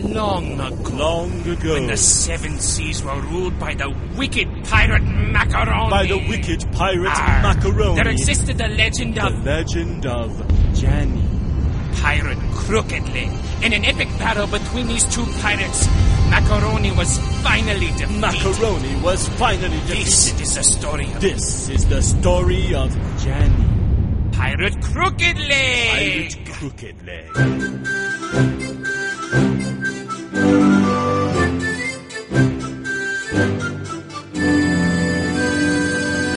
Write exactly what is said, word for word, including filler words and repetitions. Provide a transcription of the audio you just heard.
long ago. Long ago. When the seven seas were ruled by the wicked pirate Macaroni. By the wicked pirate Arr, Macaroni. There existed the legend The of... legend of Janny. Pirate Crooked Leg. In an epic battle between these two pirates, Macaroni was finally defeated. Macaroni was finally defeated. This is the story of... This is the story of Janny. Pirate Crooked Leg. Pirate Crooked Leg.